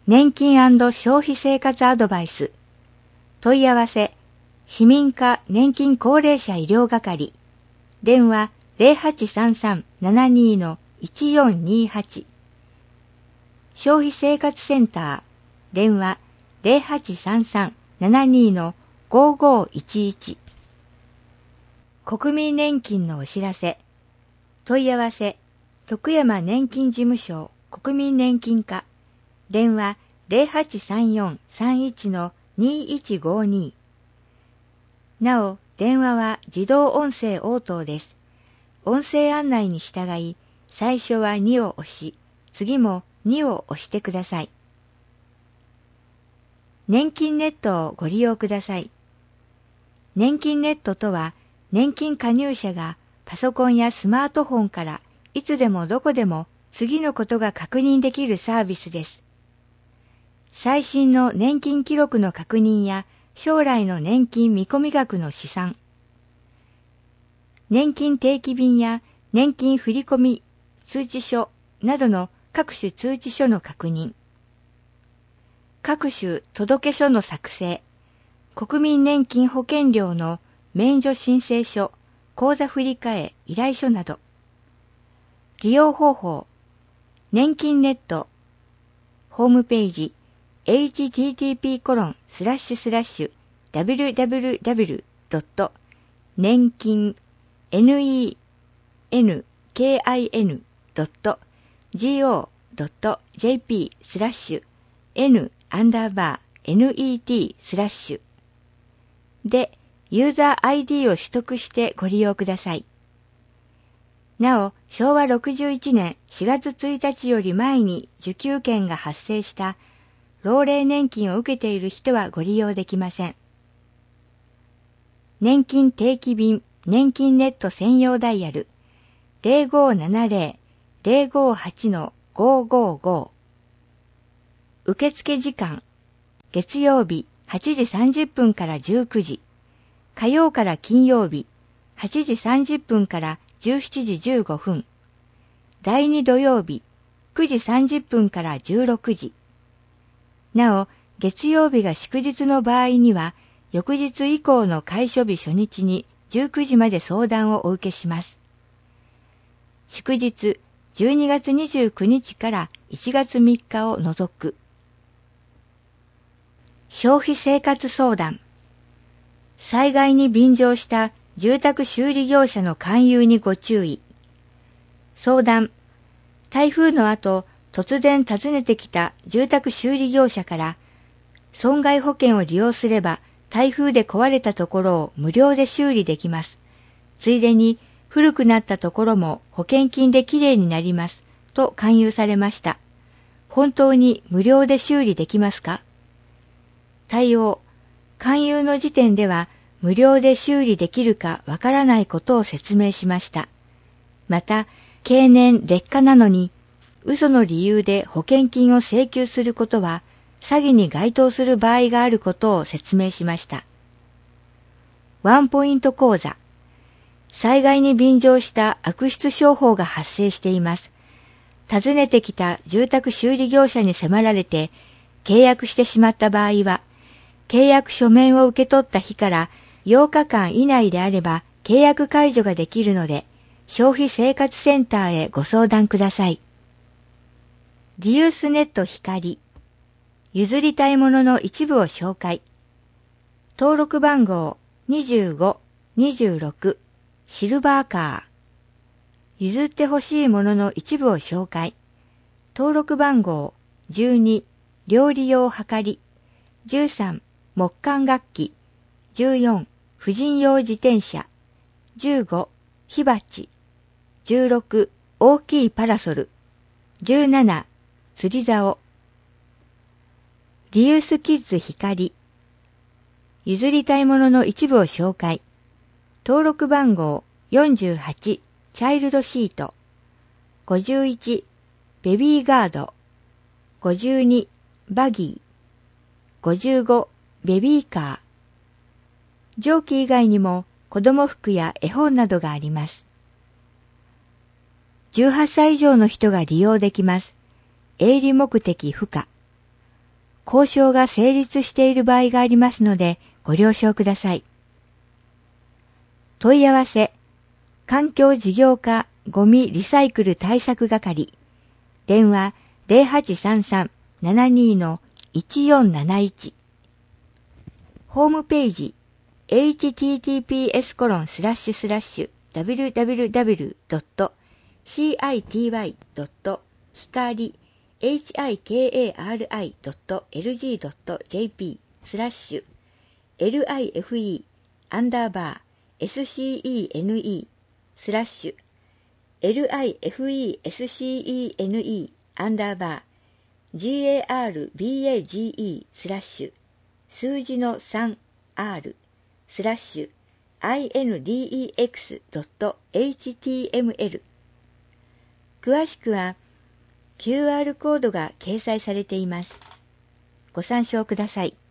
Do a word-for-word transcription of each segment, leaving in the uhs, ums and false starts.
年金&消費生活アドバイス。問い合わせ、市民課年金高齢者医療係。電話 ゼロはちさんさん ななに の いちよんにはち。消費生活センター。電話 ゼロはちさんさん ななに の ごごいちいち。国民年金のお知らせ。問い合わせ、徳山年金事務所国民年金課。電話 ゼロはちさんよん さんいち の にいちごに。なお、電話は自動音声応答です。音声案内に従い、最初はにを押し、次もにを押してください。年金ネットをご利用ください。年金ネットとは、年金加入者がパソコンやスマートフォンからいつでもどこでも次のことが確認できるサービスです。最新の年金記録の確認や将来の年金見込み額の試算、年金定期便や年金振込通知書などの各種通知書の確認、各種届書の作成、国民年金保険料の免除申請書、口座振替依頼書など。利用方法、年金ネット、ホームページ、エイチティーティーピーコロンスラッシュスラッシュダブリューダブリューダブリュードット年金 ネンキンドットジーオードットジェーピースラッシュ n アンダーバー net スラッシュでユーザー アイディー を取得してご利用ください。なお、しょうわろくじゅういちねんしがつついたちより前に受給権が発生した老齢年金を受けている人はご利用できません。年金定期便年金ネット専用ダイヤル ゼロごななゼロ ゼロごはち のごごご。受付時間、月曜日はちじさんじゅっぷんからじゅうくじ、火曜から金曜日はちじさんじゅっぷんからじゅうしちじじゅうごふん、だいに土曜日くじさんじゅっぷんからじゅうろくじ。なお、月曜日が祝日の場合には、翌日以降の開所日初日にじゅうくじまで相談をお受けします。祝日じゅうにがつにじゅうくにちからいちがつみっかを除く。消費生活相談。災害に便乗した住宅修理業者の勧誘にご注意。相談。台風の後、突然訪ねてきた住宅修理業者から、損害保険を利用すれば台風で壊れたところを無料で修理できます。ついでに古くなったところも保険金できれいになります。と勧誘されました。本当に無料で修理できますか？対応。勧誘の時点では無料で修理できるかわからないことを説明しました。また、経年劣化なのに、嘘の理由で保険金を請求することは、詐欺に該当する場合があることを説明しました。ワンポイント講座。災害に便乗した悪質商法が発生しています。訪ねてきた住宅修理業者に迫られて、契約してしまった場合は、契約書面を受け取った日からようかかん以内であれば契約解除ができるので、消費生活センターへご相談ください。リユースネット光。譲りたいものの一部を紹介。登録番号にじゅうご、にじゅうろく、シルバーカー。譲ってほしいものの一部を紹介。登録番号じゅうに、料理用はかり。じゅうさん、木管楽器。じゅうよん、婦人用自転車。じゅうご、火鉢。じゅうろく、大きいパラソル。じゅうなな、釣り竿。リユースキッズ光。譲りたいものの一部を紹介。登録番号よんじゅうはち、チャイルドシート。ごじゅういち、ベビーガード。ごじゅうに、バギー。ごじゅうご、ベビーカー。上記以外にも子供服や絵本などがあります。じゅうはっさい以上の人が利用できます。営利目的不可。 交渉が成立している場合がありますのでご了承ください。問い合わせ、環境事業課ゴミリサイクル対策係、電話 ゼロはちさんさん ななに のいちよんなないち、ホームページ エイチティーティーピーエスコロンスラッシュスラッシュダブリューダブリューダブリュードットシーアイティーワイドットひかり エイチアイケーエーアールアイドットエルジードットジェーピー スラッシュ エルアイエフイー アンダーバー エスシーイーエヌイー スラッシュ エルアイエフイーエスシーイーエヌイー アンダーバー ジーエーアールビーエージーイー スラッシュ数字の スリーアール スラッシュ アイエヌディーイーエックスドットエイチティーエムエル 詳しくは キューアール コードが掲載されています。ご参照ください。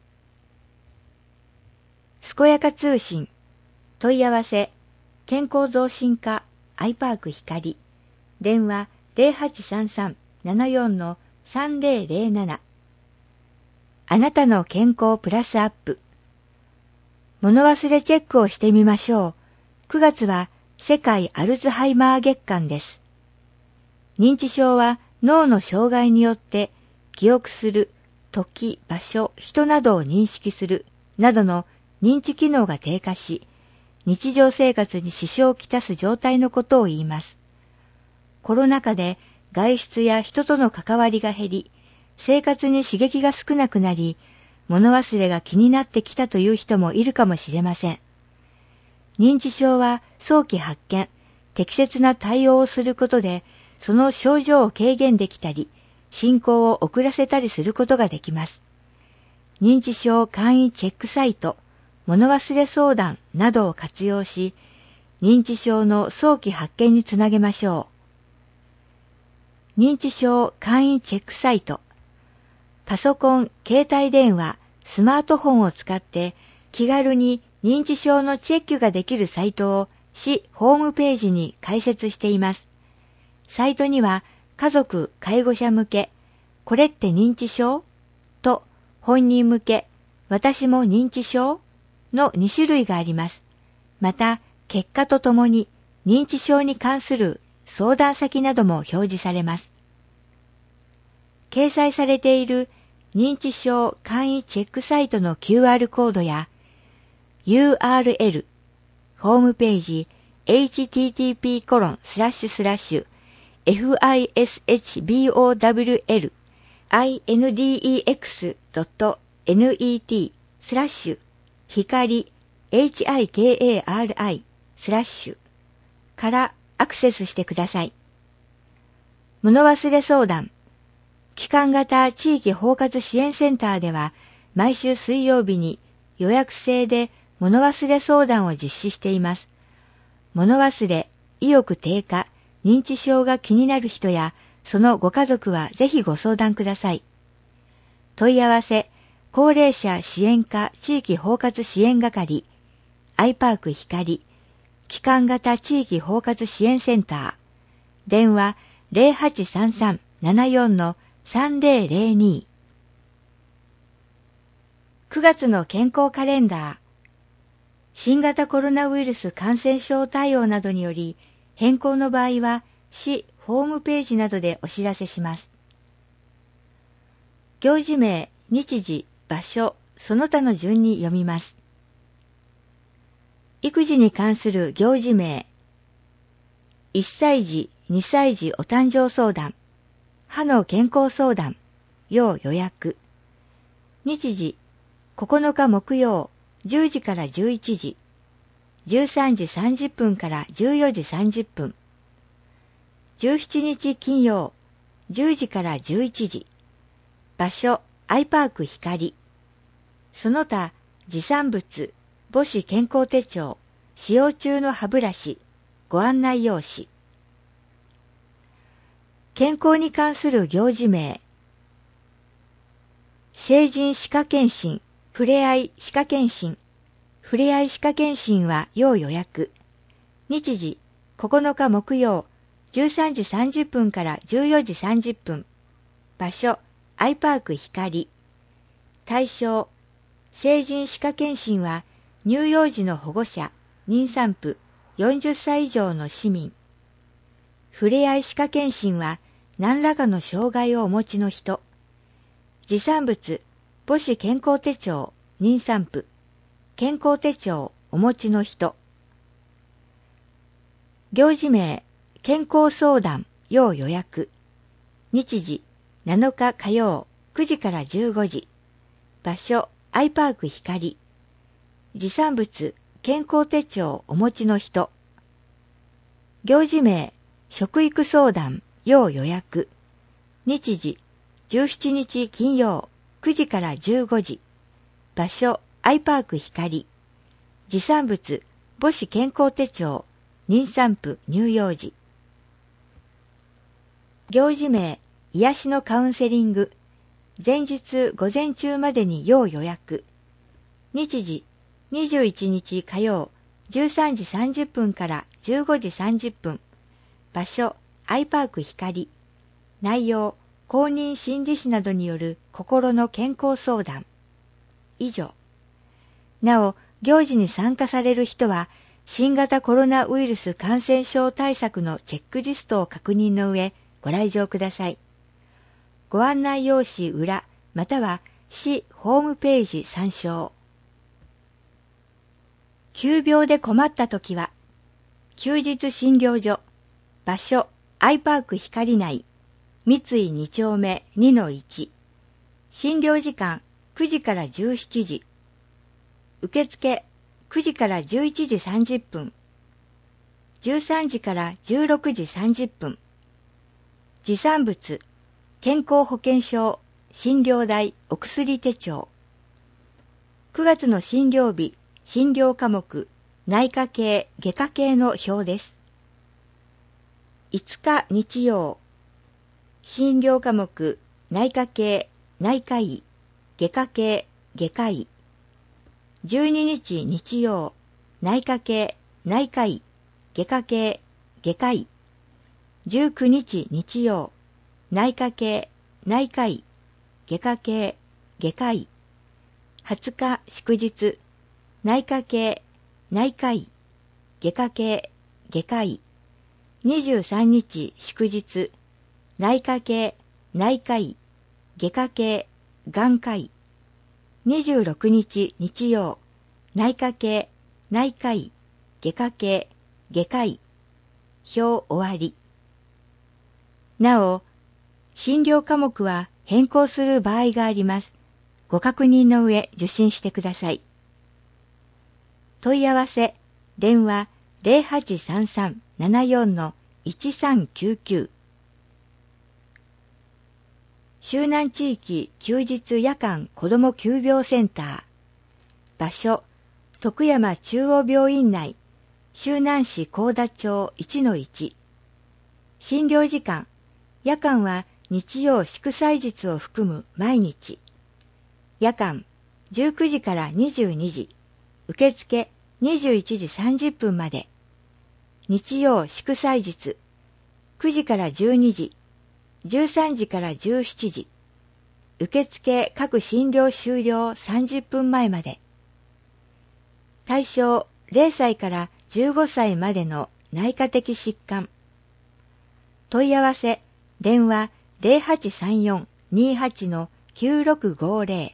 すこやか通信問い合わせ健康増進課アイパーク光、電話 ゼロはちさんさん ななよん のさんぜろぜろなな、あなたの健康プラスアップ、物忘れチェックをしてみましょう。くがつは世界アルツハイマー月間です。認知症は脳の障害によって記憶する、時、場所、人などを認識するなどの認知機能が低下し、日常生活に支障をきたす状態のことを言います。コロナ禍で外出や人との関わりが減り、生活に刺激が少なくなり、物忘れが気になってきたという人もいるかもしれません。認知症は早期発見、適切な対応をすることで、その症状を軽減できたり、進行を遅らせたりすることができます。認知症簡易チェックサイト、物忘れ相談などを活用し、認知症の早期発見につなげましょう。認知症簡易チェックサイト、パソコン、携帯電話、スマートフォンを使って気軽に認知症のチェックができるサイトを市ホームページに開設しています。サイトには家族・介護者向け、これって認知症？と本人向け、私も認知症？のに種類があります。また、結果とともに認知症に関する相談先なども表示されます。掲載されている認知症簡易チェックサイトの キューアール コードや ユーアールエル、ホームページ エイチティーティーピーコロンスラッシュスラッシュエフアイエスエイチビーオーダブリューエルアイエヌディーイーエックスドットネット スラッシュ光 エイチアイケーエーアールアイ スラッシュからアクセスしてください。物忘れ相談期間型地域包括支援センターでは毎週水曜日に予約制で物忘れ相談を実施しています。物忘れ、意欲低下、認知症が気になる人やそのご家族はぜひご相談ください。問い合わせ、高齢者支援課地域包括支援係、アイパーク光、期間型地域包括支援センター、電話 ゼロはちさんさん ななよん のさんぜろぜろに。くがつの健康カレンダー。新型コロナウイルス感染症対応などにより、変更の場合は市ホームページなどでお知らせします。行事名、日時、場所、その他の順に読みます。育児に関する行事名。いっさい児、にさい児お誕生相談。歯の健康相談、要予約。日時、ここのか木曜、じゅうじからじゅういちじ、じゅうさんじさんじゅっぷんからじゅうよじさんじゅっぷん。じゅうしちにち金曜、じゅうじからじゅういちじ、場所、アイパーク光。その他、持参物、母子健康手帳、使用中の歯ブラシ、ご案内用紙。健康に関する行事名。成人歯科検診、ふれあい歯科検診。ふれあい歯科検診は要予約。日時、ここのか木曜、じゅうさんじさんじゅっぷんからじゅうよじさんじゅっぷん。場所、アイパーク光。 対象、成人歯科検診は乳幼児の保護者、妊産婦、よんじゅっさい以上の市民。ふれあい歯科検診は何らかの障害をお持ちの人。持産物、母子健康手帳、妊産婦、健康手帳お持ちの人。行事名、健康相談、要予約。日時、なのか火曜、くじからじゅうごじ。場所、アイパーク光。持産物、健康手帳お持ちの人。行事名、食育相談、要予約。日時、じゅうしちにち金曜、くじからじゅうごじ。場所、アイパーク光。持産物、母子健康手帳、妊産婦乳幼児。行事名、癒しのカウンセリング。前日午前中までに要予約。日時、にじゅういちにち火曜、じゅうさんじさんじゅっぷんからじゅうごじさんじゅっぷん。場所、アイパーク光。内容、公認心理師などによる心の健康相談。以上。なお、行事に参加される人は、新型コロナウイルス感染症対策のチェックリストを確認の上、ご来場ください。ご案内用紙裏、または市ホームページ参照。急病で困ったときは、休日診療所、場所、アイパーク光内、三井に丁目 にのいち。診療時間くじからじゅうしちじ。受付くじからじゅういちじさんじゅっぷん。じゅうさんじからじゅうろくじさんじゅっぷん。持産物、健康保険証、診療代、お薬手帳。くがつの診療日、診療科目、内科系、外科系の表です。いつか日曜、診療科目、内科系、内科医、外科系、外科医。じゅうににち日曜、内科系、内科医、外科系、外科医。じゅうくにち日曜、内科系、内科医、外科系、外科医。はつか祝日、内科系、内科医、外科系、外科医。にじゅうさんにち祝日、内科系、内科医、外科系、眼科医。にじゅうろくにち日曜、内科系、内科医、外科系、外科医。表終わり。なお、診療科目は変更する場合があります。ご確認の上受診してください。問い合わせ、電話 ゼロはちさんさんななよんのいちさんきゅうきゅう。周南地域休日夜間子ども急病センター。場所、徳山中央病院内、周南市幸田町 いちのいち。診療時間、夜間は日曜祝祭日を含む毎日。夜間、じゅうくじからにじゅうにじ。受付にじゅういちじさんじゅっぷんまで。日曜祝祭日、くじからじゅうにじ。じゅうさんじからじゅうしちじ。受付各診療終了さんじゅっぷんまえまで。対象ゼロさいからじゅうごさいまでの内科的疾患。問い合わせ、電話 ゼロはちさんよんにはちのきゅうろくごゼロ。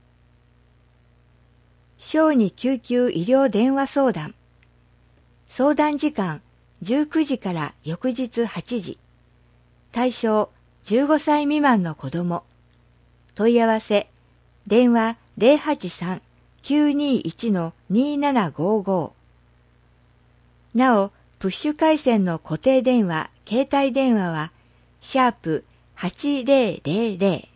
小児救急医療電話相談。相談時間じゅうくじから翌日はちじ。対象じゅうごさい未満の子ども。問い合わせ、電話 ゼロはちさんきゅうにいちのにななごご。なお、プッシュ回線の固定電話、携帯電話は、シャープはちゼロゼロゼロ。